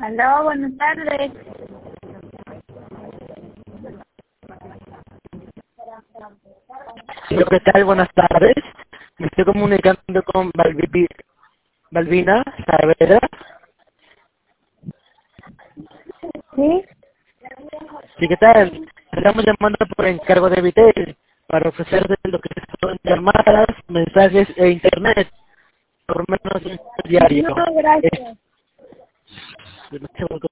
Aló, buenas tardes. Sí, ¿qué tal? Buenas tardes. Me estoy comunicando con Balbina Saavedra. ¿Sí? Sí, ¿qué tal? Estamos llamando por encargo de Vitel para ofrecerle lo que son llamadas, mensajes e internet por menos de un diario. No, gracias. Es-